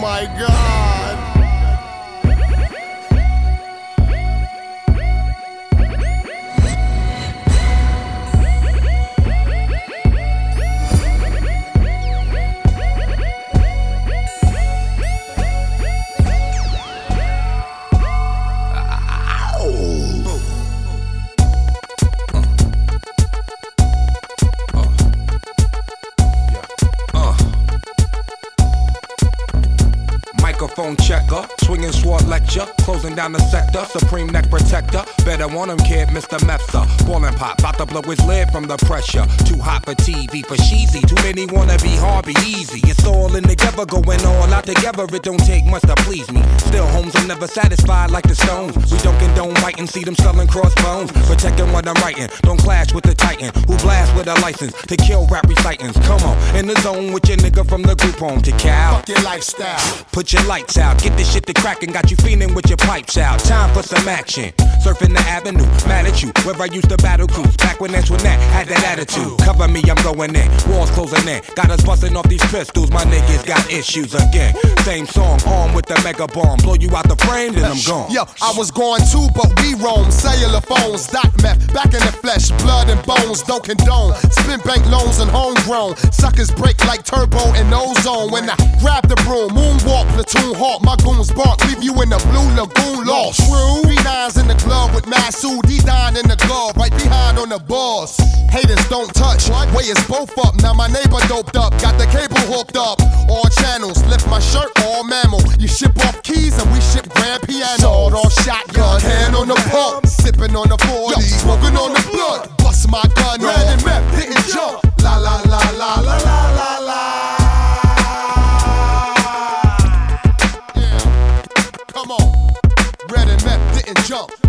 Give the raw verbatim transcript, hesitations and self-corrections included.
my God. Microphone checker, swinging sword lecture, closing down the sector, supreme neck protector. Better want him, kid, Mister Mepsa. Ballin' pop, bout to blow his lid from the pressure. Too hot for T V, for cheesy. Too many wanna be hard, be easy. It's all in together, going all out together. It don't take much to please me. Still, homes are never satisfied like the Stones. We don't condone biting, see them selling crossbones. Protecting what I'm writing, don't clash with the titan who blast with a license to kill rap recitants. Come on, in the zone with your nigga from the group home to Cal. Fuck your lifestyle. Put your lights out, get this shit to crackin', got you feeling with your pipes out. Time for some action. Surfing the avenue, mad at you, where I used to battle cruise. Back when Antoinette had that attitude. Cover me, I'm going in, walls closing in. Got us busting off these pistols, my niggas got issues again. Same song, armed with the mega bomb. Blow you out the frame, then I'm gone. Yo, I was going too, but we roam. Cellular phones, doc meth, back in the flesh, blood and bones, don't condone. Spin bank loans and homegrown. Suckers break like turbo and ozone. When I grab the broom, moonwalk, platoon hawk, my goons bark, leave you in the blue lagoon lost. True. Three nines in the club with Masood, D-Dine in the glove, right behind on the boss. Haters don't touch, way is both up. Now my neighbor doped up, got the cable hooked up. All channels, lift my shirt, all mammal. You ship off keys and we ship grand piano. Sawed off shotgun, hand on the pump, sipping on the forty, smoking on the blood. Bust my gun, red and meth, didn't jump. La la la la la la la la. Yeah, come on, red and meth didn't jump.